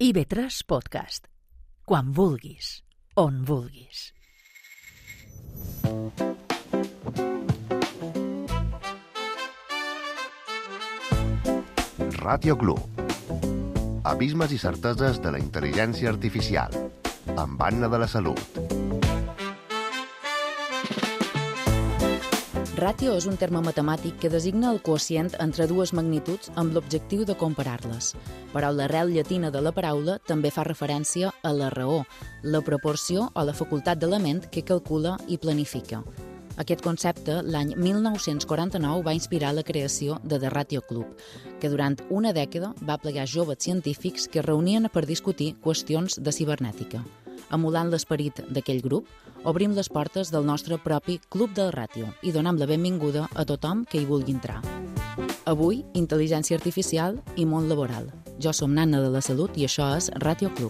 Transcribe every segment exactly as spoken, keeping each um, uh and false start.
I ve tres Podcast. Quan vulguis, on vulguis. Ràdio Club. Abismes i certeses de la intel·ligència artificial. Amb Anna de la Salut. Ràtio és un terme matemàtic que designa el quocient entre dues magnituds amb l'objectiu de comparar-les. Però l'arrel llatina de la paraula també fa referència a la raó, la proporció o la facultat de la ment que calcula i planifica. Aquest concepte, l'any mil nou-cents quaranta-nou, va inspirar la creació de The Ràtio Club, que durant una dècada va plegar joves científics que es reunien per discutir qüestions de cibernètica. Emulant l'esperit d'aquell grup, obrim les portes del nostre propi Club del Ràtio i donem la benvinguda a tothom que hi vulgui entrar. Avui, intel·ligència artificial i món laboral. Jo som Anna de la Salut i això és Ràtio Club.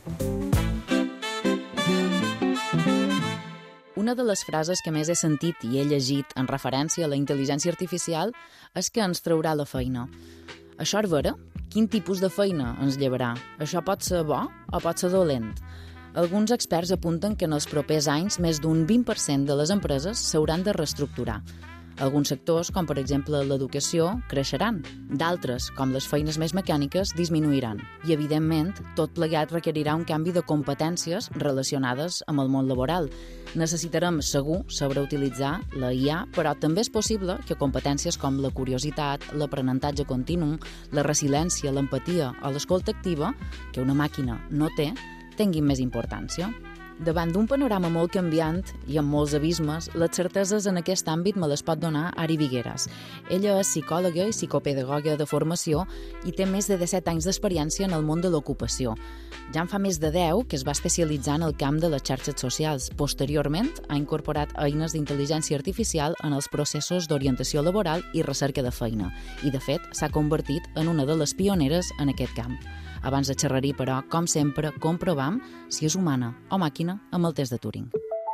Una de les frases que més he sentit i he llegit en referència a la intel·ligència artificial és que ens traurà la feina. Això és vera? Quin tipus de feina ens llevarà? Això pot ser bo o pot ser dolent? Alguns experts apunten que en els propers anys més d'un vint per cent de les empreses s'hauran de reestructurar. Alguns sectors, com per exemple l'educació, creixeran. D'altres, com les feines més mecàniques, disminuiran. I, evidentment, tot plegat requerirà un canvi de competències relacionades amb el món laboral. Necessitarem, segur, saber utilitzar la I A, però també és possible que competències com la curiositat, l'aprenentatge continu, la resiliència, l'empatia o l'escolta activa, que una màquina no té, tinguin més importància. Davant d'un panorama molt canviant i amb molts abismes, les certeses en aquest àmbit me les pot donar Ari Vigueras. Ella és psicòloga i psicopedagoga de formació i té més de disset anys d'experiència en el món de l'ocupació. Ja en fa més de deu que es va especialitzar en el camp de les xarxes socials. Posteriorment, ha incorporat eines d'intel·ligència artificial en els processos d'orientació laboral i recerca de feina. I, de fet, s'ha convertit en una de les pioneres en aquest camp. Abans de xerrar-hi, però, com sempre, comprovam si és humana o màquina amb el test de Turing.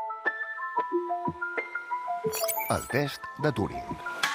El test de Turing.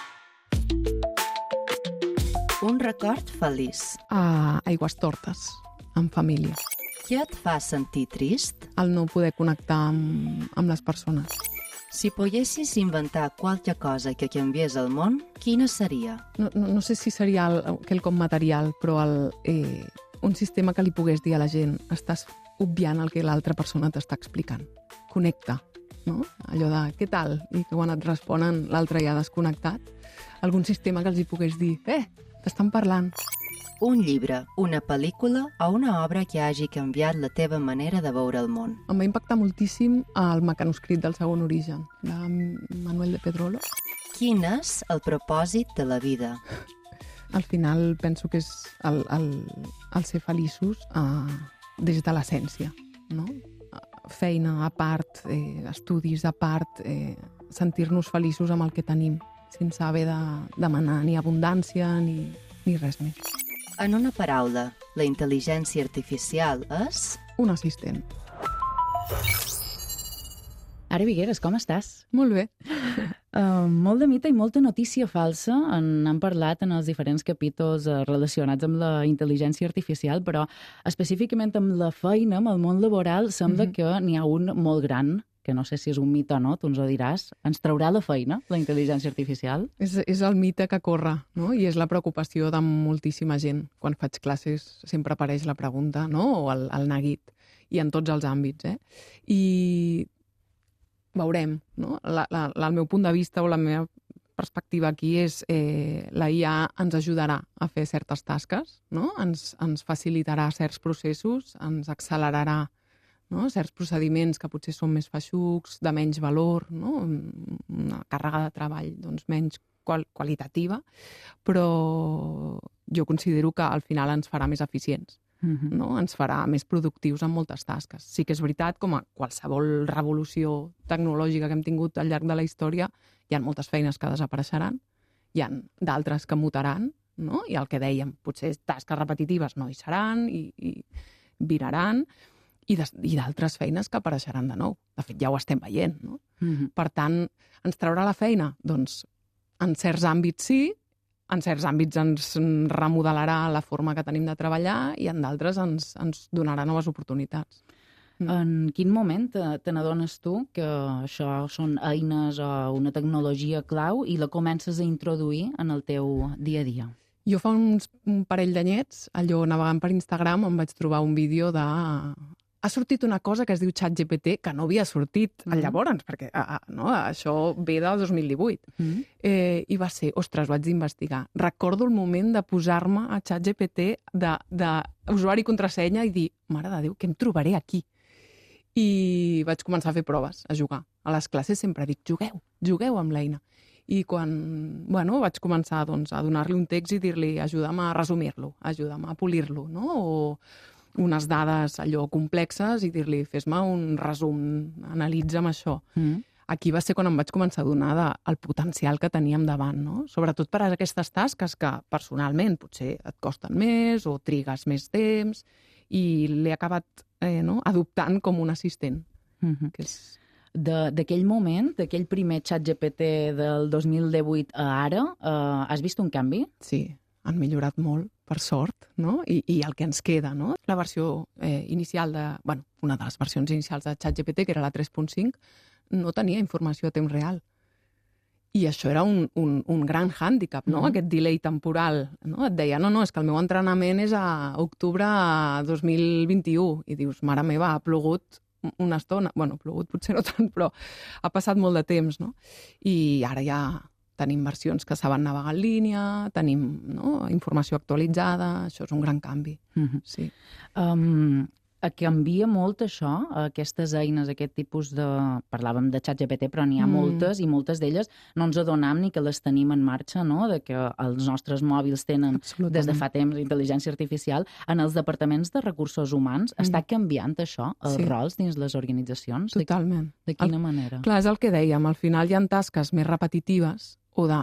Un record feliç. A Aigüestortes, en família. Què et fa sentir trist? El no poder connectar amb, amb les persones. Si poguessis inventar qualque cosa que canviés el món, quina seria? No, no, no sé si seria el, quelcom material, però el, eh, un sistema que li pogués dir a la gent estàs obviant el que l'altra persona t'està explicant. Connecta, no? Allò de què tal? I que quan et responen l'altre ja ha desconnectat. Algun sistema que els hi pogués dir eh, t'estan parlant. Un llibre, una pel·lícula o una obra que hagi canviat la teva manera de veure el món. Em va impactar moltíssim el mecanoscrit del Segon Origen, de Manuel de Pedrolo. Quin és el propòsit de la vida? Al final penso que és el, el, el ser feliços eh, des de l'essència, no? Feina a part, eh, estudis a part, eh, sentir-nos feliços amb el que tenim, sense haver de demanar ni abundància ni, ni res més. En una paraula, la intel·ligència artificial és... Un assistent. Ari Vigueras, com estàs? Molt bé. Uh, molt de mite i molta notícia falsa. En han parlat en els diferents capítols uh, relacionats amb la intel·ligència artificial, però específicament amb la feina, amb el món laboral, sembla mm-hmm. que n'hi ha un molt gran, que no sé si és un mite o no, tu ens ho diràs. Ens traurà la feina, la intel·ligència artificial? És, és el mite que corre, no? I és la preocupació de moltíssima gent. Quan faig classes sempre apareix la pregunta, no? O el, el neguit. I en tots els àmbits, eh? I veurem, no? La, la, la, el meu punt de vista o la meva perspectiva aquí és eh, la I A ens ajudarà a fer certes tasques, no? Ens, ens facilitarà certs processos, ens accelerarà, no? Certs procediments que potser són més feixucs, de menys valor, no? Una càrrega de treball doncs, menys qual qualitativa, però jo considero que al final ens farà més eficients. Uh-huh. No? Ens farà més productius en moltes tasques. Sí que és veritat, com a qualsevol revolució tecnològica que hem tingut al llarg de la història, hi ha moltes feines que desapareixeran, hi ha d'altres que mutaran, no? I el que dèiem, potser tasques repetitives no hi seran i, i viraran, i d'altres feines que apareixeran de nou. De fet, ja ho estem veient, no? Uh-huh. Per tant, ens traurà la feina? Doncs en certs àmbits sí, en certs àmbits ens remodelarà la forma que tenim de treballar i en d'altres ens, ens donarà noves oportunitats. Mm. En quin moment te, te n'adones tu que això són eines o una tecnologia clau i la comences a introduir en el teu dia a dia? Jo fa uns, un parell d'anyets, allò navegant per Instagram, em vaig trobar un vídeo de... Ha sortit una cosa que es diu ChatGPT, que no havia sortit mm. llavors, perquè ah, no, això ve del dos mil divuit. Mm. Eh, I va ser, ostres, vaig investigar. Recordo el moment de posar-me a ChatGPT d'usuari i contrasenya i dir, mare de Déu, què em trobaré aquí? I vaig començar a fer proves, a jugar. A les classes sempre dic, jugueu, jugueu amb l'eina. I quan bueno, vaig començar doncs, a donar-li un text i dir-li, ajuda'm a resumir-lo, ajuda'm a polir-lo, no? O unes dades allò complexes i dir-li, fes-me un resum, analitza'm això. Mm. Aquí va ser quan em vaig començar a donar de, el potencial que teníem davant, no? Sobretot per a aquestes tasques que personalment potser et costen més o trigues més temps i l'he acabat eh, no? adoptant com un assistent. Mm-hmm. Que és... D'aquell moment, d'aquell primer ChatGPT del dos mil divuit a ara, eh, has vist un canvi? Sí, han millorat molt, per sort, no? I, i el que ens queda, no? La versió eh, inicial de... Bueno, una de les versions inicials de ChatGPT, que era la tres punt cinc, no tenia informació a temps real. I això era un, un, un gran hàndicap, no? Mm-hmm. Aquest delay temporal, no? Et deia, no, no, és que el meu entrenament és a octubre dos mil vint-i-u. I dius, mare meva, ha plogut una estona. Bueno, plogut potser no tant, però ha passat molt de temps, no? I ara ja tenim versions que saben navegar en línia, tenim no? informació actualitzada, això és un gran canvi. Mm-hmm. Sí. Um, canvia molt això, aquestes eines, aquest tipus de... Parlàvem de ChatGPT, però n'hi ha mm. moltes, i moltes d'elles no ens adonam ni que les tenim en marxa, no? De que els nostres mòbils tenen des de fa temps intel·ligència artificial. En els departaments de recursos humans mm. està canviant això, els sí. rols dins les organitzacions? Totalment. De, de quina el, manera? Clar, és el que dèiem, al final hi ha tasques més repetitives o de...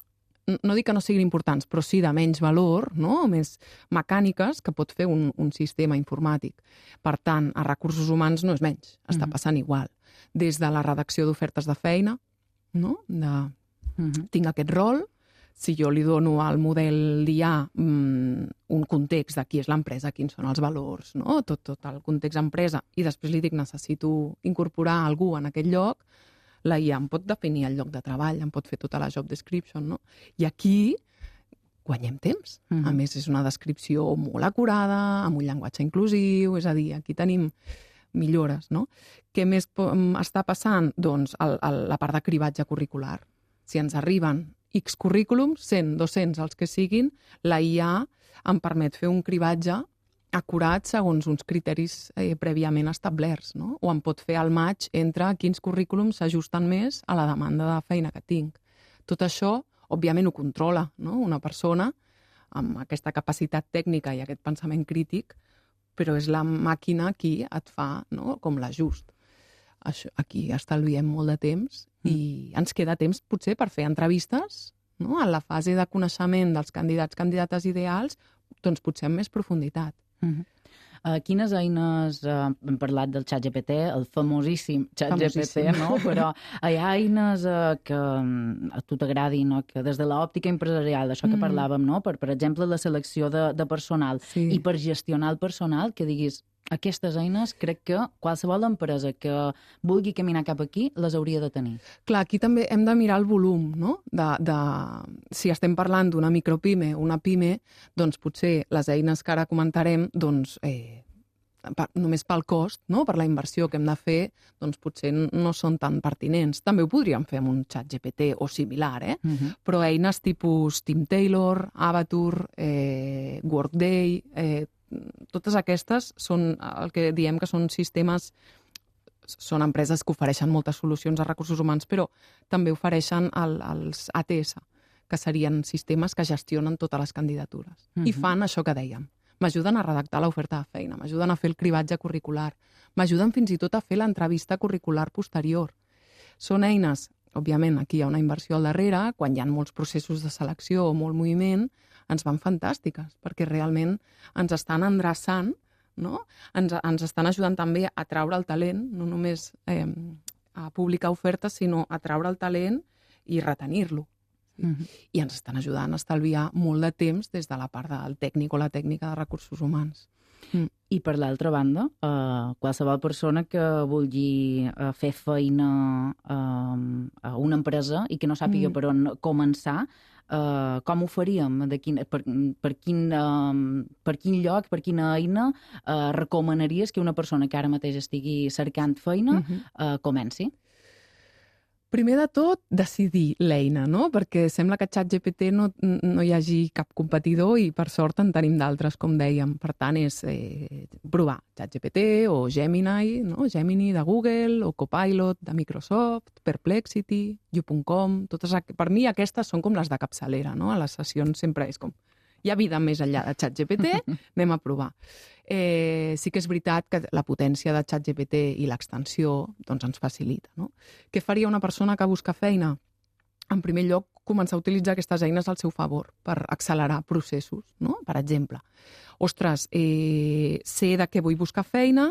no dic que no siguin importants, però sí de menys valor, no? Més mecàniques que pot fer un, un sistema informàtic. Per tant, a recursos humans no és menys, està passant igual. Des de la redacció d'ofertes de feina, no? De, uh-huh. tinc aquest rol, si jo li dono al model d'I A mm, un context de qui és l'empresa, quins són els valors, no? tot, tot el context empresa, i després li dic necessito incorporar algú en aquest lloc, la I A em pot definir el lloc de treball, em pot fer tota la job description, no? I aquí guanyem temps. Mm-hmm. A més, és una descripció molt acurada, amb un llenguatge inclusiu, és a dir, aquí tenim millores, no? Què més està passant? Doncs el, el, la part de cribatge curricular. Si ens arriben X currículums, cent, dos-cents, els que siguin, la I A em permet fer un cribatge acurat segons uns criteris eh, prèviament establerts, no? O em pot fer el match entre quins currículums s'ajusten més a la demanda de feina que tinc. Tot això, òbviament, ho controla, no? Una persona amb aquesta capacitat tècnica i aquest pensament crític, però és la màquina qui et fa, no? Com l'ajust. Això, aquí estalviem molt de temps mm. i ens queda temps potser per fer entrevistes, no? En la fase de coneixement dels candidats, candidates ideals, doncs potser amb més profunditat. Uh-huh. Uh, quines eines, uh, hem parlat del ChatGPT, el famosíssim ChatGPT, no? Però hi ha eines uh, que um, a tu t'agradi, no? Que des de l'òptica empresarial, això que mm. parlàvem, no? Per, per exemple, la selecció de, de personal sí. i per gestionar el personal, que diguis, aquestes eines crec que qualsevol empresa que vulgui caminar cap aquí les hauria de tenir. Clar, aquí també hem de mirar el volum, no? De, de... Si estem parlant d'una micropime o una pime, doncs potser les eines que ara comentarem, doncs, eh, per, només pel cost, no? Per la inversió que hem de fer, doncs potser no són tan pertinents. També ho podríem fer amb un ChatGPT o similar, eh? Uh-huh. Però eines tipus Tim Taylor, Avatur, eh, Workday... Eh, totes aquestes són el que diem que són sistemes, són empreses que ofereixen moltes solucions a recursos humans, però també ofereixen el, els A T S, que serien sistemes que gestionen totes les candidatures. Uh-huh. I fan això que dèiem. M'ajuden a redactar l'oferta de feina, m'ajuden a fer el cribatge curricular, m'ajuden fins i tot a fer l'entrevista curricular posterior. Són eines, òbviament, aquí hi ha una inversió al darrere, quan hi ha molts processos de selecció o molt moviment, ens van fantàstiques, perquè realment ens estan endreçant, no? Ens, ens estan ajudant també a traure el talent, no només eh, a publicar ofertes, sinó a traure el talent i retenir-lo. Uh-huh. I ens estan ajudant a estalviar molt de temps des de la part del tècnic o la tècnica de recursos humans. Mm. I per l'altra banda, eh, qualsevol persona que vulgui eh, fer feina eh, a una empresa i que no sàpiga mm. per on començar, eh, com ho faríem? De quin, per, per, quin, eh, per quin lloc, per quina eina eh, recomanaries que una persona que ara mateix estigui cercant feina mm-hmm. eh, comenci? Primer de tot, decidir l'eina, no? Perquè sembla que ChatGPT no, no hi hagi cap competidor i per sort en tenim d'altres, com dèiem. Per tant, és eh, provar ChatGPT o Gemini, no? Gemini de Google o Copilot de Microsoft, Perplexity, you punt com... Totes, per mi aquestes són com les de capçalera, no? A les sessions sempre és com... Hi ha vida més enllà de ChatGPT, anem a provar. Eh, sí que és veritat que la potència de ChatGPT i l'extensió doncs, ens facilita. No? Què faria una persona que busca feina? En primer lloc, començar a utilitzar aquestes eines al seu favor per accelerar processos. No? Per exemple, ostres, eh, sé de què vull buscar feina,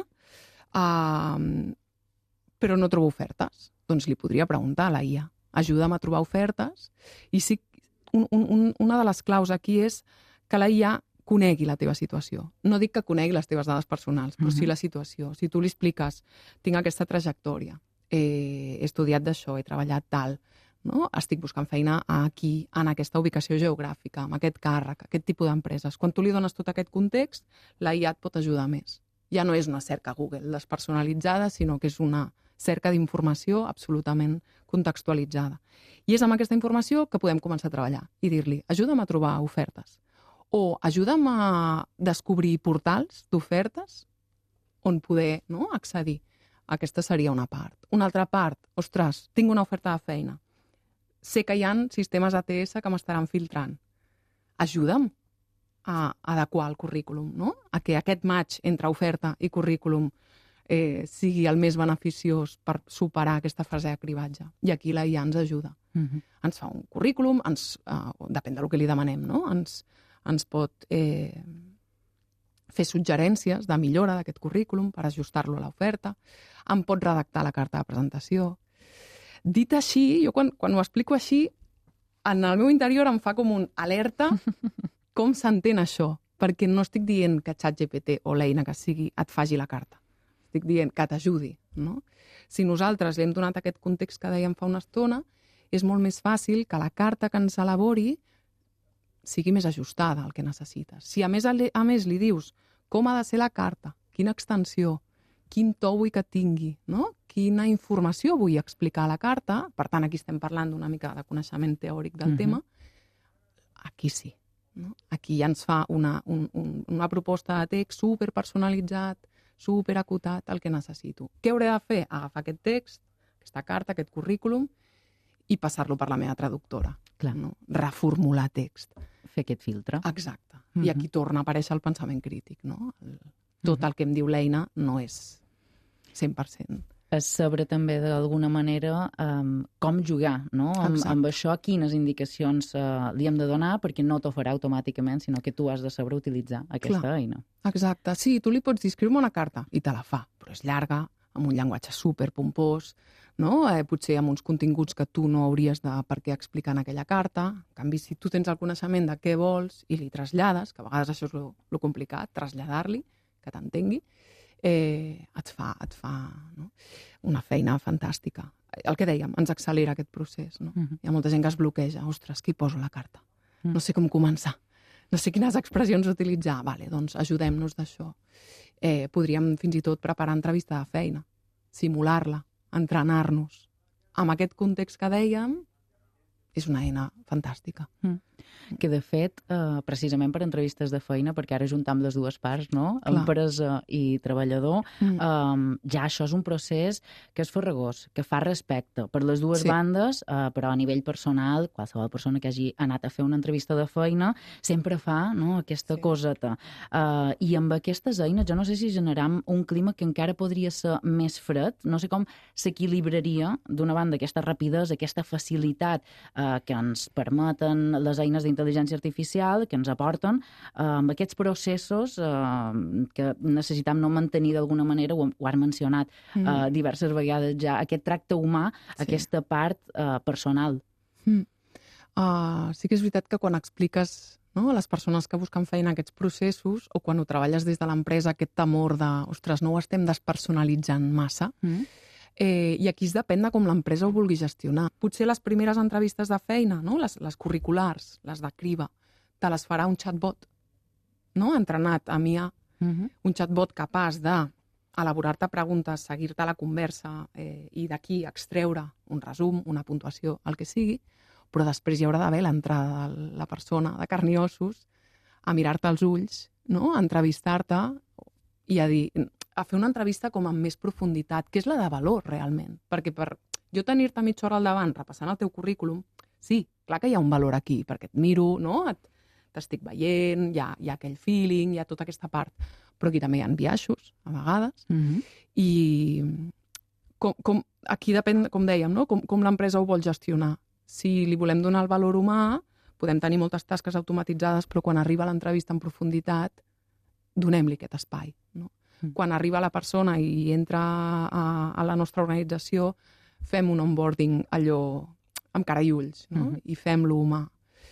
eh, però no trobo ofertes. Doncs li podria preguntar a la I A. Ajuda'm a trobar ofertes. I sí, un, un, una de les claus aquí és que la I A conegui la teva situació. No dic que conegui les teves dades personals, però uh-huh. sí la situació. Si tu li expliques, tinc aquesta trajectòria, he estudiat d'això, he treballat tal, no? Estic buscant feina aquí, en aquesta ubicació geogràfica, amb aquest càrrec, aquest tipus d'empreses. Quan tu li dones tot aquest context, la I A et pot ajudar més. Ja no és una cerca Google despersonalitzada, sinó que és una cerca d'informació absolutament contextualitzada. I és amb aquesta informació que podem començar a treballar i dir-li, ajuda'm a trobar ofertes o ajuda'm a descobrir portals d'ofertes on poder no, accedir. Aquesta seria una part. Una altra part, ostres, tinc una oferta de feina. Sé que hi ha sistemes A T S que m'estaran filtrant. Ajuda'm a adequar el currículum, no? A que aquest match entre oferta i currículum eh, sigui el més beneficiós per superar aquesta fase de cribatge. I aquí la I A ens ajuda. Uh-huh. Ens fa un currículum, ens, eh, depèn del que li demanem, no? Ens, ens pot eh, fer suggerències de millora d'aquest currículum per ajustar-lo a l'oferta, em pot redactar la carta de presentació. Dit així, jo quan, quan ho explico així, en el meu interior em fa com un alerta com s'entén això, perquè no estic dient que ChatGPT o l'eina que sigui et faci la carta. Estic dient que t'ajudi, no? Si nosaltres li hem donat aquest context que dèiem fa una estona, és molt més fàcil que la carta que ens elabori sigui més ajustada al que necessites. Si a més, a més li dius com ha de ser la carta, quina extensió, quin to vull que tingui, no? Quina informació vull explicar a la carta, per tant aquí estem parlant d'una mica de coneixement teòric del uh-huh. tema, aquí sí. No? Aquí ja ens fa una, un, un, una proposta de text superpersonalitzat, superacotat el que necessito. Què hauré de fer? Agafar aquest text, aquesta carta, aquest currículum i passar-lo per la meva traductora. Clar. No? Reformular text. Fer aquest filtre. Exacte. Uh-huh. I aquí torna a aparèixer el pensament crític. No? El, tot uh-huh. el que em diu l'eina no és cent per cent. És saber també d'alguna manera um, com jugar, no? Amb, amb això, quines indicacions uh, li hem de donar, perquè no t'ho farà automàticament, sinó que tu has de saber utilitzar aquesta Clar. Eina. Exacte. Sí, tu li pots dir, escriu-me una carta, i te la fa, però és llarga, amb un llenguatge superpompós, no? Eh, potser amb uns continguts que tu no hauries de per què explicar en aquella carta. En canvi, si tu tens el coneixement de què vols i li trasllades, que a vegades això és lo complicat, traslladar-li, que t'entengui, eh, et fa, et fa no? una feina fantàstica. El que dèiem, ens accelera aquest procés. No? Uh-huh. Hi ha molta gent que es bloqueja. Ostres, qui poso la carta? Uh-huh. No sé com començar. No sé quines expressions utilitzar. Vale, doncs ajudem-nos d'això. Eh, podríem fins i tot preparar entrevista de feina, simular-la, entrenar-nos. Amb aquest context que dèiem, és una eina fantàstica. Mm. Que, de fet, eh, precisament per entrevistes de feina, perquè ara juntam les dues parts, no? Empresa i treballador, mm. eh, ja això és un procés que és farragós, que fa respecte per les dues sí. bandes, eh, però a nivell personal, qualsevol persona que hagi anat a fer una entrevista de feina sempre fa no, aquesta sí. coseta. Eh, I amb aquestes eines, jo no sé si generam un clima que encara podria ser més fred, no sé com s'equilibraria, d'una banda, aquesta rapidesa, aquesta facilitat eh, que ens permeten les eines d'intel·ligència artificial, que ens aporten eh, amb aquests processos eh, que necessitem no mantenir d'alguna manera, ho, ho has mencionat mm. eh, diverses vegades ja, aquest tracte humà, sí. aquesta part eh, personal. Mm. Uh, sí que és veritat que quan expliques, no, a les persones que busquen feina aquests processos, o quan ho treballes des de l'empresa, aquest temor de, ostres, no ho estem despersonalitzant massa, mm. eh, i aquí es depèn de com l'empresa ho vulgui gestionar. Potser les primeres entrevistes de feina, no, les, les curriculars, les de criba, te les farà un chatbot, no, entrenat a I A, mm-hmm. un chatbot capaç de elaborar-te preguntes, seguir-te la conversa eh, i d'aquí extreure un resum, una puntuació, el que sigui, però després hi haurà d'haver l'entrada de la persona de carn i ossos a mirar-te als ulls, no? A entrevistar-te i a dir, a fer una entrevista com amb més profunditat, que és la de valor realment, perquè per jo tenir-te mitja hora al davant repassant el teu currículum, sí, clar que hi ha un valor aquí, perquè et miro, no? Et, t'estic veient, hi ha, hi ha aquell feeling, hi ha tota aquesta part, però aquí també hi ha biaixos, a vegades, mm-hmm. i com, com, aquí depèn, com dèiem, no? com, com l'empresa ho vol gestionar. Si li volem donar el valor humà, podem tenir moltes tasques automatitzades, però quan arriba l'entrevista en profunditat, donem-li aquest espai. No? Mm. Quan arriba la persona i entra a, a la nostra organització, fem un onboarding allò amb cara i ulls, no? Mm-hmm. I fem-lo humà.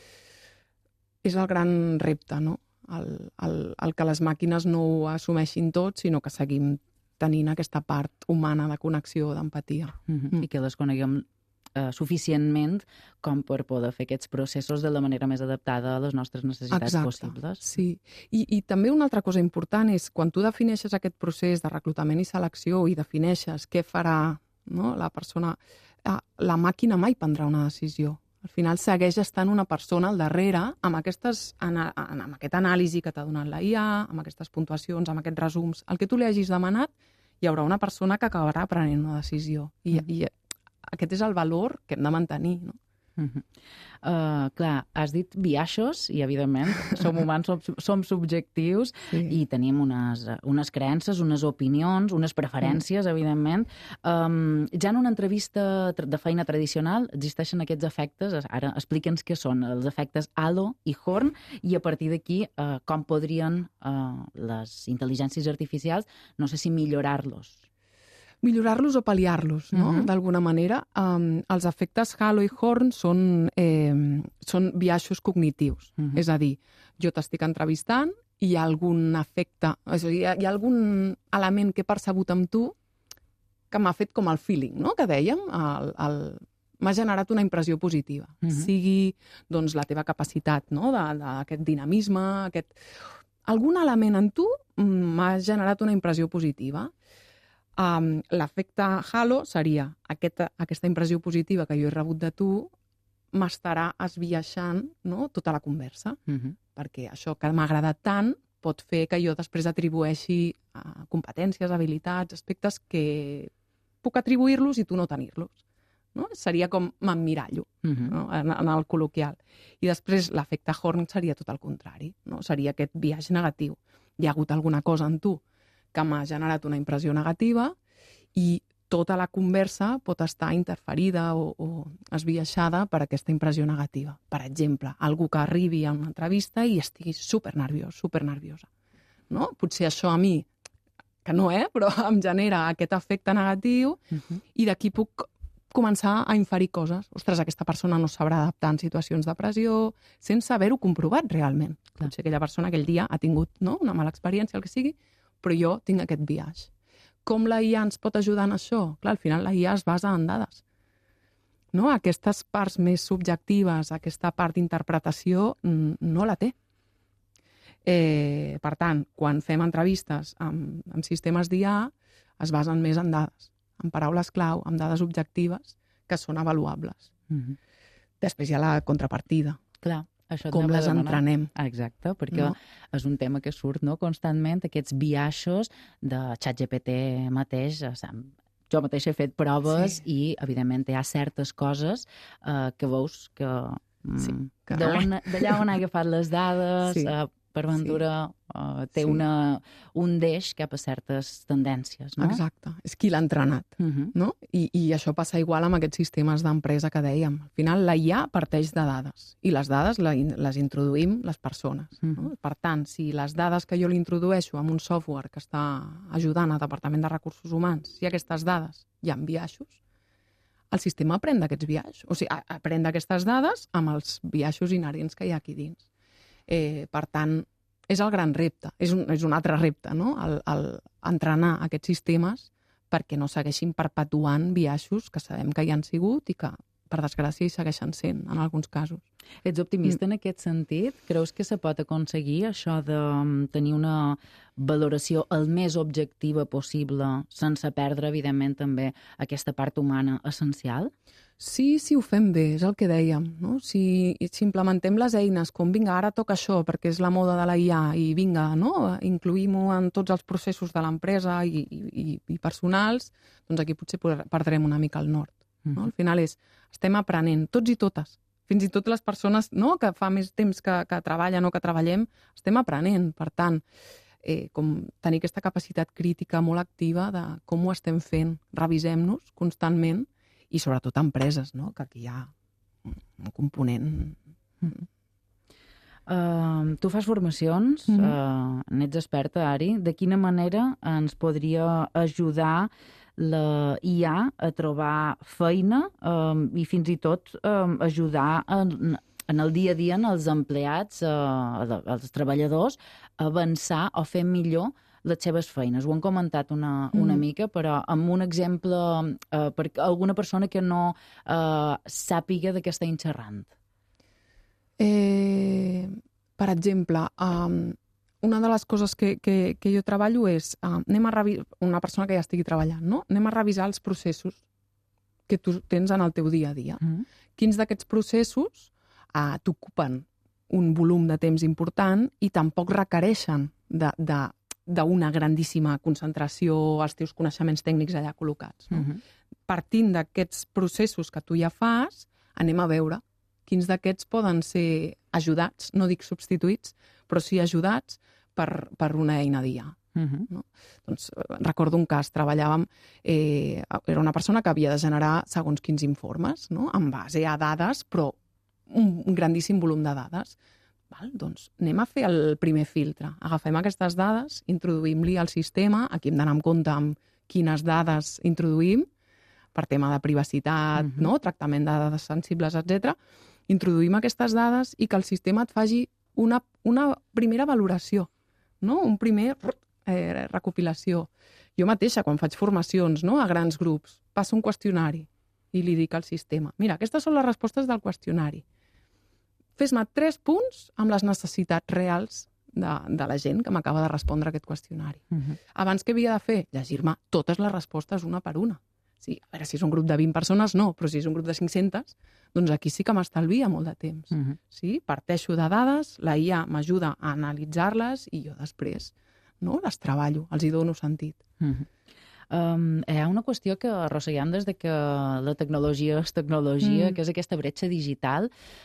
És el gran repte, no? El, el, el que les màquines no ho assumeixin tot, sinó que seguim tenint aquesta part humana de connexió, d'empatia. Mm-hmm. Mm. I que les coneguem eh, suficientment com per poder fer aquests processos de la manera més adaptada a les nostres necessitats Exacte, possibles. Sí. I, I també una altra cosa important és quan tu defineixes aquest procés de reclutament i selecció i defineixes què farà, no, la persona, la màquina mai prendrà una decisió. Al final segueix estant una persona al darrere amb, aquestes, amb aquest anàlisi que t'ha donat la I A, amb aquestes puntuacions, amb aquests resums. El que tu li hagis demanat, hi haurà una persona que acabarà prenent una decisió. I, mm. i aquest és el valor que hem de mantenir, no? Mm-hmm. Uh, clar, has dit biaixos i, evidentment, som humans, som, som subjectius sí. i tenim unes, unes creences, unes opinions, unes preferències, mm. evidentment. Um, ja en una entrevista de feina tradicional existeixen aquests efectes. Ara explica'ns què són els efectes Halo i Horn i a partir d'aquí uh, com podrien uh, les intel·ligències artificials, no sé si millorar-los. Millorar-los o pal·liar-los, no? Uh-huh. D'alguna manera. Um, els efectes Halo i Horn són, eh, són biaixos cognitius. Uh-huh. És a dir, jo t'estic entrevistant i hi ha algun efecte, és a dir, hi ha, hi ha algun element que he percebut amb tu que m'ha fet com el feeling, no?, que dèiem, el, el... m'ha generat una impressió positiva. Uh-huh. Sigui doncs, la teva capacitat, no?, d'aquest dinamisme, aquest... algun element en tu m'ha generat una impressió positiva. Um, l'efecte Halo seria aquesta, aquesta impressió positiva que jo he rebut de tu m'estarà esbiaixant, no?, tota la conversa, uh-huh. perquè això que m'ha agradat tant pot fer que jo després atribueixi uh, competències, habilitats, aspectes que puc atribuir-los i tu no tenir-los. No? Seria com m'emmirallo, uh-huh. no? en, en el col·loquial. I després l'efecte Horn seria tot el contrari, no? Seria aquest biaix negatiu. Hi ha hagut alguna cosa en tu que m'ha generat una impressió negativa i tota la conversa pot estar interferida o, o esbiaixada per aquesta impressió negativa. Per exemple, algú que arribi a una entrevista i estigui supernerviós, supernerviosa. No? Potser això a mi, que no, eh? però em genera aquest efecte negatiu uh-huh. i d'aquí puc començar a inferir coses. Ostres, aquesta persona no sabrà adaptar en situacions de pressió, sense haver-ho comprovat realment. Clar. Potser aquella persona aquell dia ha tingut, no?, una mala experiència, el que sigui, però jo tinc aquest biaix. Com la I A ens pot ajudar en això? Clar, al final la I A es basa en dades. No? Aquestes parts més subjectives, aquesta part d'interpretació, no la té. Eh, per tant, quan fem entrevistes amb, amb sistemes d'I A, es basen més en dades, en paraules clau, en dades objectives, que són avaluables. Mm-hmm. Després hi ha la contrapartida. Clar. Això com les entrenem. Exacte, perquè no? És un tema que surt, no?, constantment, aquests biaixos de ChatGPT mateix. Jo mateix he fet proves sí. i, evidentment, hi ha certes coses eh, que veus que, sí, que... d'allà on ha agafat les dades, sí. eh, per ventura sí. uh, té sí. una, un deix cap a certes tendències, no? Exacte, és qui l'ha entrenat, uh-huh. no? I, I això passa igual amb aquests sistemes d'empresa que dèiem. Al final la I A parteix de dades i les dades les introduïm les persones. Uh-huh. No? Per tant, si les dades que jo li introdueixo amb un software que està ajudant al Departament de Recursos Humans, si aquestes dades hi ha biaixos, el sistema aprèn d'aquests biaixos, o sigui, aprèn d'aquestes dades amb els biaixos inherents que hi ha aquí dins. Eh, per tant, és el gran repte, és un, és un altre repte, no? El, el entrenar aquests sistemes perquè no segueixin perpetuant biaixos que sabem que hi han sigut i que, per desgràcia, hi segueixen sent, en alguns casos. Ets optimista mm. en aquest sentit? Creus que se pot aconseguir això de tenir una valoració el més objectiva possible sense perdre, evidentment, també aquesta part humana essencial? Sí, sí, ho fem bé, és el que dèiem, no? Si, si implementem les eines com, vinga, ara toca això perquè és la moda de la I A i vinga, no? Incluïm-ho en tots els processos de l'empresa i, i, i personals, doncs aquí potser perdrem una mica el nord. No? Al final és, estem aprenent, tots i totes, fins i tot les persones, no?, que fa més temps que, que treballen o que treballem, estem aprenent. Per tant, eh, com tenir aquesta capacitat crítica molt activa de com ho estem fent, revisem-nos constantment, i sobretot empreses, no?, que aquí hi ha un component. Mm. Uh, tu fas formacions, mm. uh, n'ets experta, Ari. De quina manera ens podria ajudar la I A a trobar feina um, i fins i tot um, ajudar en, en el dia a dia en els empleats, uh, els treballadors, a avançar o fer millor les seves feines? Ho han comentat una, una mm. mica, però amb un exemple uh, per alguna persona que no uh, sàpiga de què està xerrant. Eh, per exemple, um, una de les coses que, que, que jo treballo és, uh, anem a revi- una persona que ja estigui treballant, no? Anem a revisar els processos que tu tens en el teu dia a dia. Mm. Quins d'aquests processos uh, t'ocupen un volum de temps important i tampoc requereixen de, de, d'una grandíssima concentració als teus coneixements tècnics allà col·locats. No? Mm-hmm. Partint d'aquests processos que tu ja fas, anem a veure quins d'aquests poden ser ajudats, no dic substituïts, però sí ajudats per, per una eina d'I A. Uh-huh. No? Doncs, recordo un cas, treballàvem, eh, era una persona que havia de generar segons quins informes, no? En base a dades, però un, un grandíssim volum de dades. Val? Doncs anem a fer el primer filtre. Agafem aquestes dades, introduïm-li al sistema, aquí hem d'anar amb compte amb quines dades introduïm, per tema de privacitat, uh-huh. no? Tractament de dades sensibles, etcètera. Introduïm aquestes dades i que el sistema et faci una, una primera valoració, no? Un primer eh, recopilació. Jo mateixa, quan faig formacions, no?, a grans grups, passo un qüestionari i li dic al sistema, mira, aquestes són les respostes del qüestionari. Fes-me tres punts amb les necessitats reals de, de la gent que m'acaba de respondre a aquest qüestionari. Uh-huh. Abans què havia de fer? Llegir-me totes les respostes una per una. Sí, a veure, si és un grup de vint persones, no, però si és un grup de cinc-centes, doncs aquí sí que m'estalvia molt de temps. Uh-huh. Sí? Parteixo de dades, la I A m'ajuda a analitzar-les i jo després, no?, les treballo, els hi dono sentit. Uh-huh. Um, hi ha una qüestió que arrosseguem des de que la tecnologia és tecnologia, mm. que és aquesta bretxa digital,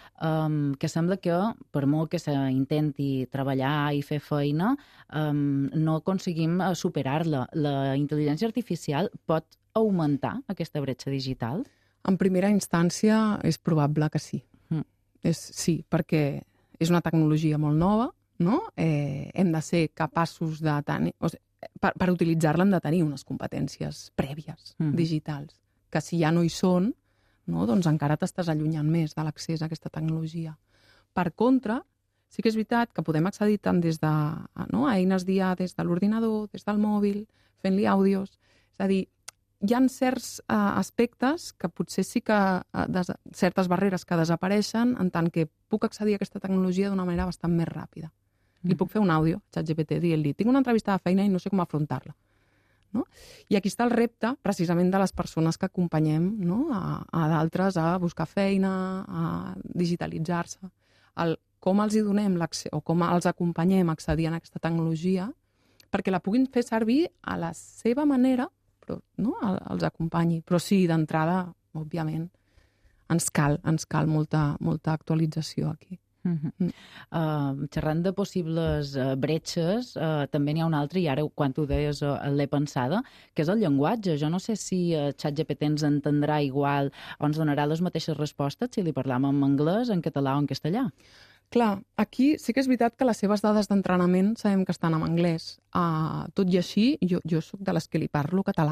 um, que sembla que, per molt que s'intenti treballar i fer feina, um, no aconseguim superar-la. La intel·ligència artificial pot augmentar aquesta bretxa digital? En primera instància és probable que sí. Mm. És, sí, perquè és una tecnologia molt nova, no? Eh, hem de ser capaços de tenir... O sigui, per, per utilitzar-la hem de tenir unes competències prèvies, mm. digitals, que si ja no hi són, no? Doncs encara t'estàs allunyant més de l'accés a aquesta tecnologia. Per contra, sí que és veritat que podem accedir tant des de, no?, a eines d'I A, des de l'ordinador, des del mòbil, fent-li àudios. És a dir, hi ha certs uh, aspectes que potser sí que uh, des, certes barreres que desapareixen en tant que puc accedir a aquesta tecnologia d'una manera bastant més ràpida. Mm. Li puc fer un àudio, ChatGPT, dient-li, tinc una entrevista de feina i no sé com afrontar-la. No? I aquí està el repte, precisament, de les persones que acompanyem, no?, a, a d'altres a buscar feina, a digitalitzar-se. El, com els hi donem l'accés, o com els acompanyem a accedir a aquesta tecnologia perquè la puguin fer servir a la seva manera, però no els acompanyi. Però sí, d'entrada, òbviament, ens cal, ens cal molta, molta actualització aquí. Uh-huh. Mm. Uh, xerrant de possibles uh, bretxes, uh, també n'hi ha una altra, i ara quan tu deies uh, l'he pensada, que és el llenguatge. Jo no sé si uh, ChatGPT ens entendrà igual o ens donarà les mateixes respostes si li parlam en anglès, en català o en castellà. Clar, aquí sí que és veritat que les seves dades d'entrenament sabem que estan en anglès. Uh, tot i així, jo, jo soc de les que li parlo català,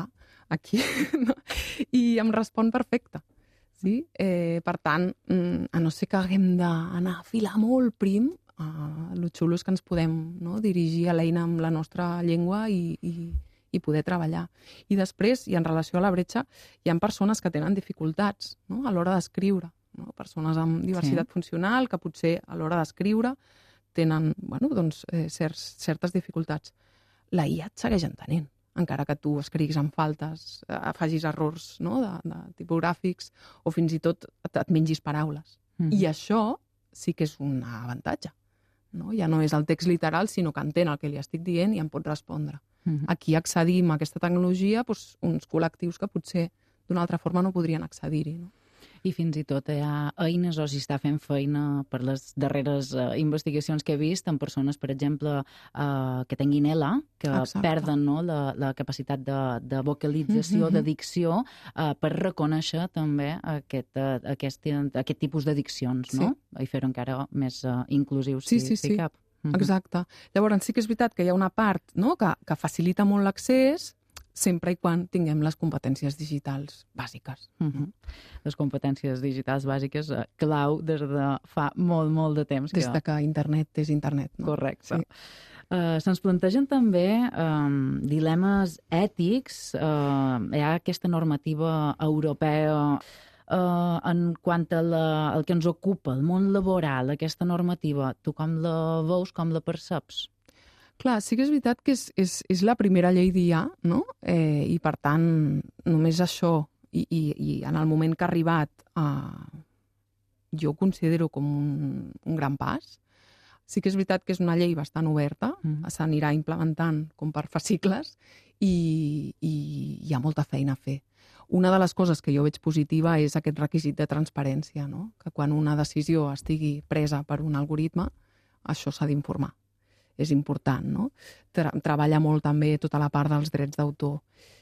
aquí, no? I em respon perfecte. Sí? Eh, per tant, a no ser que haguem d'anar a filar molt prim, eh, el xulo és que ens podem, no, dirigir a l'eina amb la nostra llengua i, i, i poder treballar. I després, i en relació a la bretxa, hi ha persones que tenen dificultats, no?, a l'hora d'escriure. No? Persones amb diversitat sí. funcional que potser a l'hora d'escriure tenen, bueno, doncs, eh, certs, certes dificultats. La I A et segueix entenent, encara que tu escriguis amb faltes, eh, facis errors, no?, de, de tipogràfics, o fins i tot et, et mengis paraules. Mm. I això sí que és un avantatge. No? Ja no és el text literal, sinó que entén el que li estic dient i em pot respondre. Mm. Aquí accedim a aquesta tecnologia doncs, uns col·lectius que potser d'una altra forma no podrien accedir-hi. No? I fins i tot hi ha eines o s'hi està fent feina per les darreres uh, investigacions que he vist amb persones, per exemple, uh, que tinguin E L A, que Exacte. perden, no, la, la capacitat de, de vocalització, mm-hmm. de dicció, uh, per reconèixer també aquest, uh, aquest, aquest tipus de diccions, no? Sí. I fer-ho encara més uh, inclusius, sí, si, sí, si sí. cap. Mm-hmm. Exacte. Llavors, sí que és veritat que hi ha una part, no?, que, que facilita molt l'accés, sempre i quan tinguem les competències digitals bàsiques. Uh-huh. Les competències digitals bàsiques, eh, clau des de fa molt, molt de temps. Des que... de que internet és internet. No? Correcte. Sí. Uh, se'ns plantegen també um, dilemes ètics. Uh, hi ha aquesta normativa europea uh, en quant a la, el que ens ocupa, el món laboral, aquesta normativa. Tu com la veus, com la perceps? Clar, sí que és veritat que és, és, és la primera llei d'I A, no? Eh, i per tant, només això, i, i, i en el moment que ha arribat, eh, jo ho considero com un, un gran pas. Sí que és veritat que és una llei bastant oberta, mm. s'anirà implementant com per fascicles, i, i hi ha molta feina a fer. Una de les coses que jo veig positiva és aquest requisit de transparència, no? Que quan una decisió estigui presa per un algoritme, això s'ha d'informar. És important, no? Tra- treballa molt també tota la part dels drets d'autor.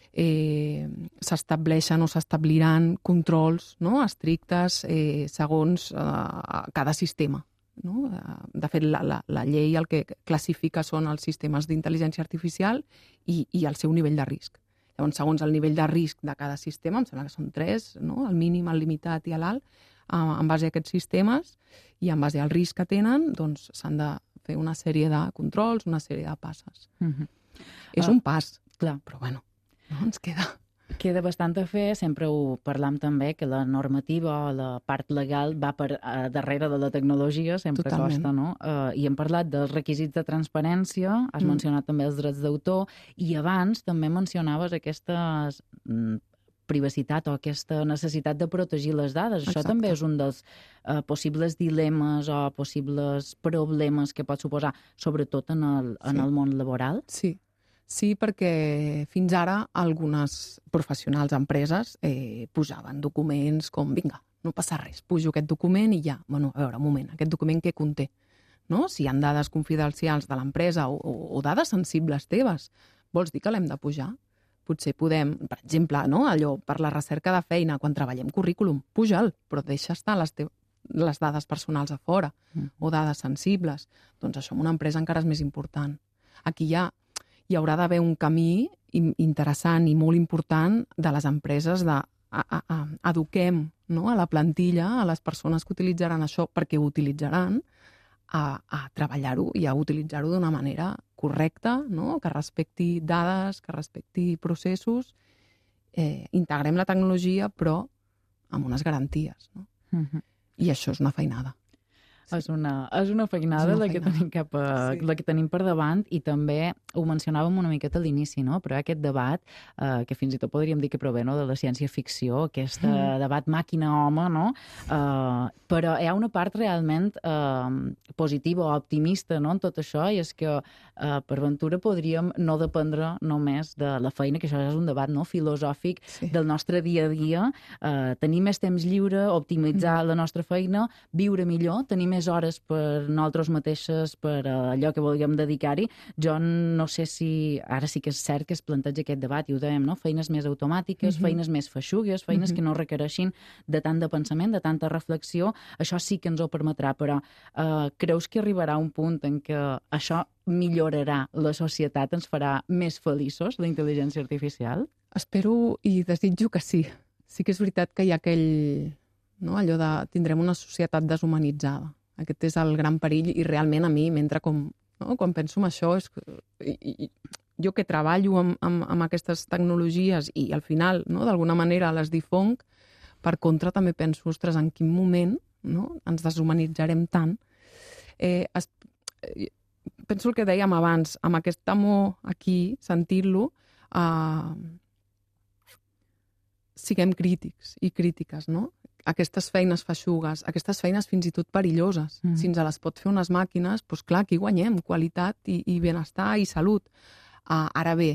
Eh, s'estableixen o s'establiran controls, no?, estrictes eh, segons eh, cada sistema. No? De fet, la, la, la llei el que classifica són els sistemes d'intel·ligència artificial i, i el seu nivell de risc. Llavors, segons el nivell de risc de cada sistema, em sembla que són tres, no?, el mínim, el limitat i l'alt, eh, en base a aquests sistemes i en base al risc que tenen, doncs s'han de fer una sèrie de controls, una sèrie de passes. Uh-huh. És uh, un pas, clar, però bueno, no ens queda. Queda bastant a fer, sempre ho parlam també, que la normativa, la part legal va per uh, darrere de la tecnologia, sempre Totalment. Costa, no? Uh, I hem parlat dels requisits de transparència, has mm. mencionat també els drets d'autor, i abans també mencionaves aquestes... Mm, privacitat o aquesta necessitat de protegir les dades. Exacte. Això també és un dels uh, possibles dilemes o possibles problemes que pot suposar, sobretot en el, en sí. el món laboral. Sí. Sí, perquè fins ara algunes professionals, empreses, eh, posaven documents com, vinga, no passa res, pujo aquest document i ja, bueno, a veure, un moment, aquest document què conté? No? Si hi ha dades confidencials de l'empresa o, o, o dades sensibles teves, vols dir que l'hem de pujar? Potser podem, per exemple, no, allò per la recerca de feina, quan treballem currículum, puja'l, però deixa estar les, te... les dades personals a fora, mm. o dades sensibles. Doncs això en una empresa encara és més important. Aquí hi, ha, hi haurà d'haver un camí interessant i molt important de les empreses de a, a, a, eduquem, no, a la plantilla, a les persones que utilitzaran això, perquè ho utilitzaran, a, a treballar-ho i a utilitzar-ho d'una manera correcta, no? Que respecti dades, que respecti processos. Eh, integrem la tecnologia, però amb unes garanties. No? Uh-huh. I això és una feinada. Sí. És, una, és una feinada, és una la, feinada. Que tenim cap a, sí. la que tenim per davant, i també ho mencionàvem una miqueta a l'inici, no? Però aquest debat, eh, que fins i tot podríem dir que prové, no?, de la ciència-ficció, aquest mm. debat màquina-home, no? Eh, però hi ha una part realment eh, positiva o optimista, no?, en tot això, i és que eh, per ventura podríem no dependre només de la feina, que això és un debat, no?, filosòfic, sí. del nostre dia a dia, eh, tenir més temps lliure, optimitzar mm. la nostra feina, viure millor, tenir més hores per nosaltres mateixes, per allò que vulguem dedicar-hi. Jo no sé si... Ara sí que és cert que es planteja aquest debat, i ho dèiem, no? Feines més automàtiques, mm-hmm. feines més feixugues, feines mm-hmm. que no requereixin de tant de pensament, de tanta reflexió. Això sí que ens ho permetrà, però eh, creus que arribarà un punt en què això millorarà la societat, ens farà més feliços, la intel·ligència artificial? Espero i desitjo que sí. Sí que és veritat que hi ha aquell... No? Allò de tindrem una societat deshumanitzada. Aquest és el gran perill i realment a mi m'entra com... No? Quan penso en això, és... I, i, jo que treballo amb, amb, amb aquestes tecnologies i al final, no? D'alguna manera les difonc, per contra també penso, ostres, en quin moment, no? Ens deshumanitzarem tant. Eh, es... Penso el que dèiem abans, amb aquest amor aquí, sentir-lo, eh... siguem crítics i crítiques, no? Aquestes feines feixugues, aquestes feines fins i tot perilloses. Mm. Si ens les pot fer unes màquines, doncs clar, aquí guanyem qualitat i, i benestar i salut. Uh, ara bé,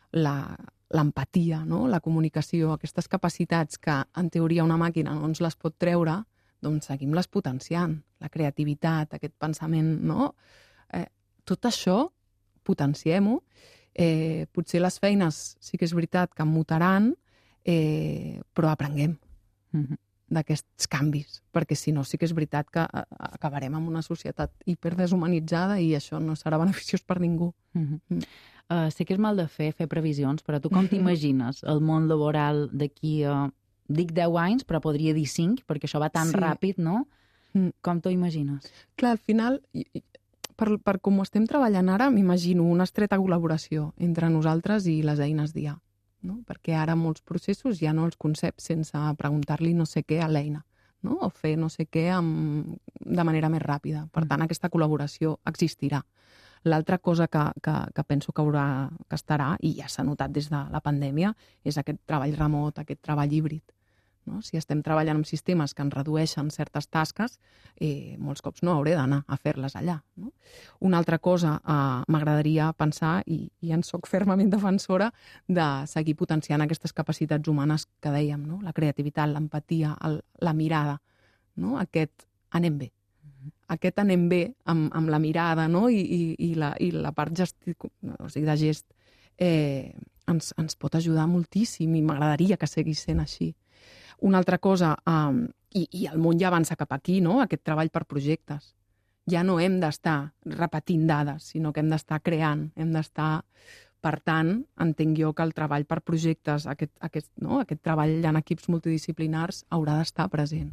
l'empatia, no? La comunicació, aquestes capacitats que en teoria una màquina no ens les pot treure, doncs seguim-les potenciant. La creativitat, aquest pensament, no? Eh, tot això, potenciem-ho. Eh, potser les feines sí que és veritat que mutaran, eh, però aprenguem. Mm-hmm. D'aquests canvis, perquè si no sí que és veritat que acabarem amb una societat hiperdeshumanitzada i això no serà beneficiós per ningú. Mm-hmm. Mm. Uh, sé que és mal de fer, fer previsions, però tu com t'imagines el món laboral d'aquí a, uh, dic deu anys, però podria dir cinc, perquè això va tan sí. ràpid, no? Mm. Com t'ho imagines? Clar, al final, per, per com ho estem treballant ara, m'imagino una estreta col·laboració entre nosaltres i les eines d'I A. No? Perquè ara molts processos ja no els conceps sense preguntar-li no sé què a l'eina, no? O fer no sé què amb... de manera més ràpida. Per tant, aquesta col·laboració existirà. L'altra cosa que, que, que penso que, haurà, que estarà, i ja s'ha notat des de la pandèmia, és aquest treball remot, aquest treball híbrid. No? Si estem treballant amb sistemes que ens redueixen certes tasques, eh, molts cops no hauré d'anar a fer-les allà. No? Una altra cosa, eh, m'agradaria pensar, i, i en soc fermament defensora, de seguir potenciant aquestes capacitats humanes que dèiem, no? La creativitat, l'empatia, el, la mirada, no? Aquest anem bé. Mm-hmm. Aquest anem bé amb, amb la mirada, no? I, i, i, la, i la part gestic... o sigui, de gest eh, ens, ens pot ajudar moltíssim i m'agradaria que seguís sent així. Una altra cosa, um, i, i el món ja avança cap aquí, no? Aquest treball per projectes. Ja no hem d'estar repetint dades, sinó que hem d'estar creant, hem d'estar... Per tant, entenc jo que el treball per projectes, aquest, aquest, no? aquest treball en equips multidisciplinars haurà d'estar present.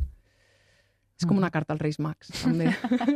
És com una carta als Reis Mags, també.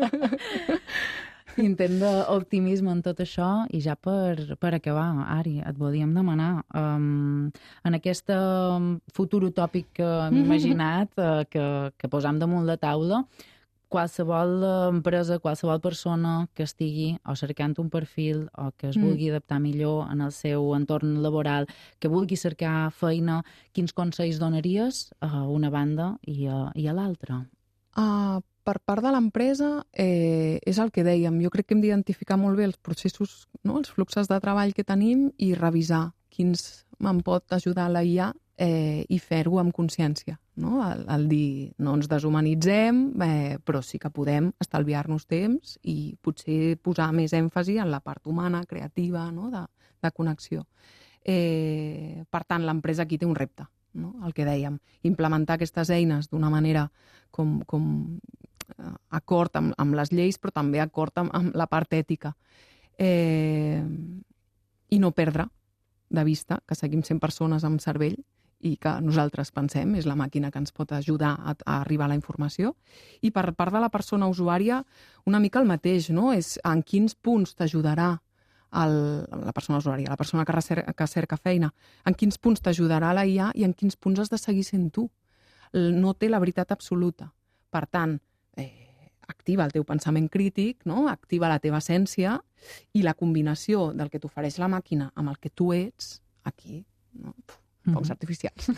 Intent d'optimisme en tot això i ja per, per acabar, Ari, et volíem demanar um, en aquest futur utòpic que hem imaginat, uh, que, que posam damunt la taula, qualsevol empresa, qualsevol persona que estigui o cercant un perfil o que es vulgui adaptar millor en el seu entorn laboral, que vulgui cercar feina, quins consells donaries a una banda i a, i a l'altra? Uh, per part de l'empresa, eh, és el que dèiem. Jo crec que hem d'identificar molt bé els processos, no? Els fluxos de treball que tenim i revisar quins me'n pot ajudar la I A eh, i fer-ho amb consciència. No? El, el dir, no ens deshumanitzem, eh, però sí que podem estalviar-nos temps i potser posar més èmfasi en la part humana, creativa, no? de, de connexió. Eh, per tant, l'empresa aquí té un repte. No? El que dèiem, implementar aquestes eines d'una manera com, com eh, acord amb, amb les lleis, però també acord amb, amb la part ètica. Eh, I no perdre de vista que seguim sent persones amb cervell i que nosaltres pensem, és la màquina que ens pot ajudar a, a arribar a la informació. I per part de la persona usuària, una mica el mateix, no? És en quins punts t'ajudarà El, la persona usuària, la persona que, recerca, que cerca feina, en quins punts t'ajudarà la I A i en quins punts has de seguir sent tu. No té la veritat absoluta. Per tant, eh, activa el teu pensament crític, no? Activa la teva essència i la combinació del que t'ofereix la màquina amb el que tu ets, aquí, no? Puf, focs artificials.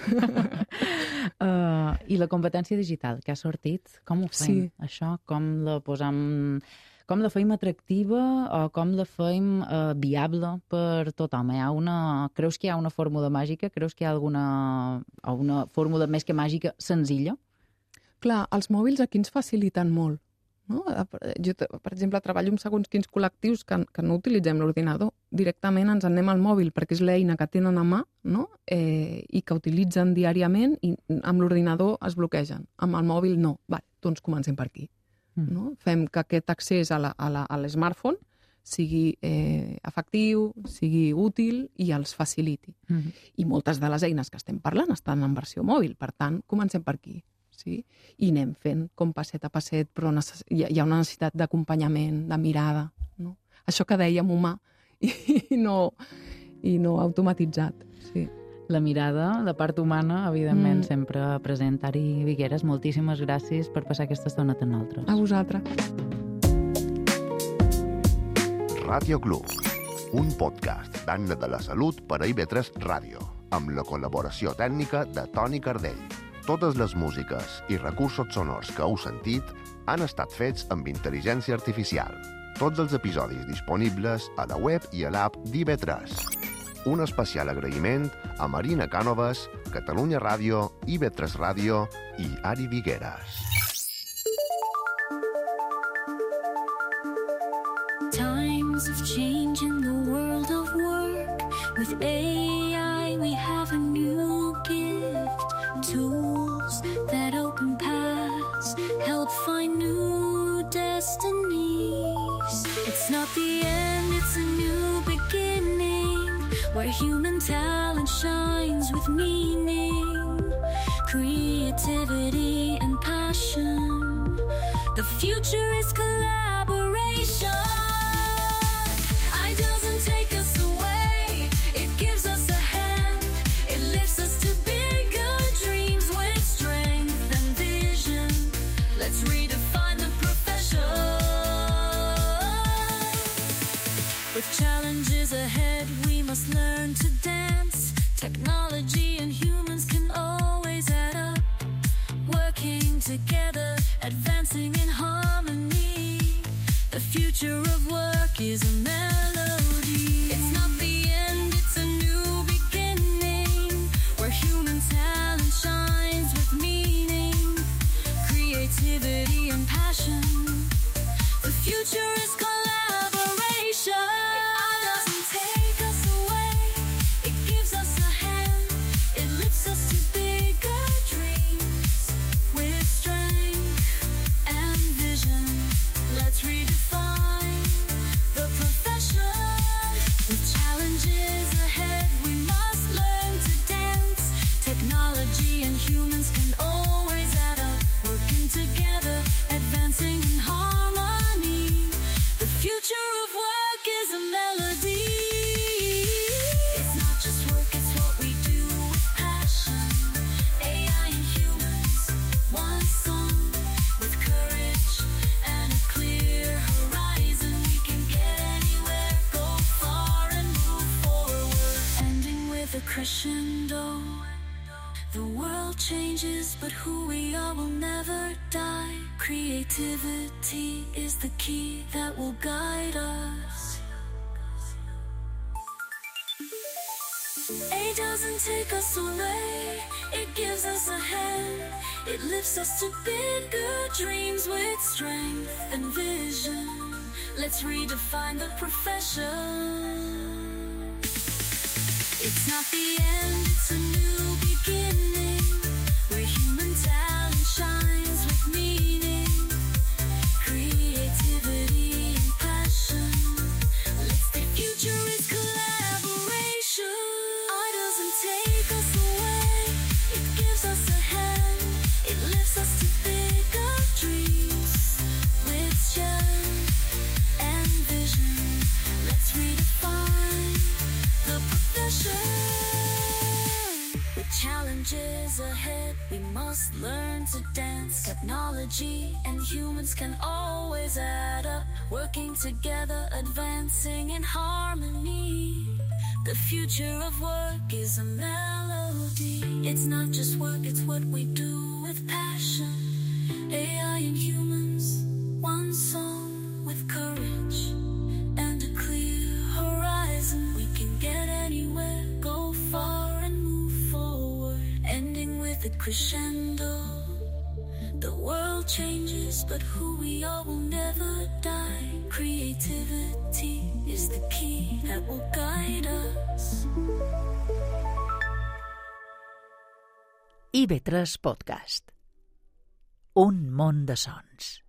uh, I la competència digital que ha sortit, com ho fem? Sí. Això, com la posam... Com la feim atractiva o com la feim eh, viable per tothom? Hi ha una... Creus que hi ha una fórmula màgica? Creus que hi ha alguna o una fórmula més que màgica senzilla? Clar, els mòbils aquí ens faciliten molt. No? Jo, per exemple, treballo amb segons quins col·lectius que, que no utilitzem l'ordinador. Directament ens anem al mòbil perquè és l'eina que tenen a mà, no? eh, i que utilitzen diàriament i amb l'ordinador es bloquegen. Amb el mòbil no. Vale, doncs comencem per aquí. No? Fem que aquest accés a l'smartphone sigui eh, efectiu, sigui útil i els faciliti. Mhm. I moltes de les eines que estem parlant estan en versió mòbil, per tant, comencem per aquí. Sí? I anem fent com passet a passet, però necess... hi ha una necessitat d'acompanyament, de mirada. No? Això que dèiem humà i no, i no automatitzat. Sí. La mirada, la part humana, evidentment, Mm. sempre present. Ari Vigueras, moltíssimes gràcies per passar aquesta estona amb nosaltres. A vosaltres. Ràdio Club, un podcast d'Anna de la Salut per a I V tres Ràdio, amb la col·laboració tècnica de Toni Cardell. Totes les músiques i recursos sonors que heu sentit han estat fets amb intel·ligència artificial. Tots els episodis disponibles a la web i a l'app d'I V tres. Un especial agraïment a Marina Cànovas, Catalunya Ràdio, I V tres Ràdio i Ari Vigueras. Times of change in the world of work. With A I we have a new gift. Tools that open paths, help find new destinies. It's not the end, it's a new beginning, where human talent shines with meaning, creativity and passion. The future is collaboration. It doesn't take us away, it gives us a hand. It lifts us to bigger dreams with strength and vision. Let's redefine the profession. With challenges ahead, we must learn to dance. Technology and humans can always add up. Working together, advancing in harmony. The future of work is a melody. It's not the end, it's a new beginning, where human talent shines with meaning, creativity and passion. The future is collaboration. It doesn't take us away, it gives us a hand. It lifts us to bigger dreams, with strength and vision. Let's redefine the profession. With challenges ahead, we must learn to dance. Technology and humans can always add up. Working together, advancing in harmony. The future of work is a melody. It's not just work, it's what we do with passion. A I and humans, one song, with courage and a clear horizon. We can get anywhere, go far and move forward. Ending with a crescendo. The world changes, but who we are will never die. Creativity is the key that will guide us. A doesn't take us away, it gives us a hand. It lifts us to bigger dreams with strength and vision. Let's redefine the profession. It's not the end, it's a new beginning, where human talent shines with meaning, creativity and passion. Let's the future is collaboration. It doesn't take us away, it gives us a hand. It lifts us to bigger dreams, with strength and vision. Let's redefine the profession. With challenges ahead, we must learn to dance. Technology and humans can always add up. Working together, advancing in harmony. The future of work is a melody. It's not just work, it's what we do with passion. A I and humans, one song, with courage and a clear horizon. We can get anywhere, go far and move forward. Ending with a crescendo. The world changes, but who we are will never die. Creativity is the key that will guide us. I V tres Podcast. Un món de sons.